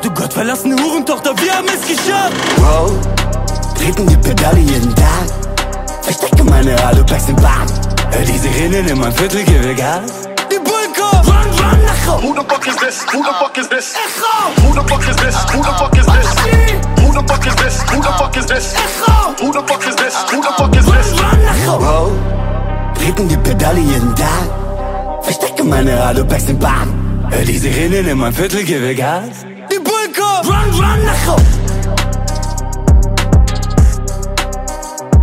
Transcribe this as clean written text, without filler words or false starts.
Du gottverlassene Hurentochter, wir haben es geschafft. Bro, treten die Pedale jeden Tag. Verstecke meine Alubags im Bad. Hör die Sirenen in mein Viertel, gebe Gas. Die Bullen kommen, run, Echo. Who the fuck is this? Who the fuck is this? Echo. Who the fuck is this? Who the fuck is this? Who the fuck is this? Who the fuck is this? Echo. Who the fuck is this? Who the fuck is this? Run, Echo. Bro, treten die Pedale jeden Tag. Verstecke meine Alubags im Bad. Hör die Sirenen in mein Viertel, gebe Gas. Die Bullen kommen, run, Echo.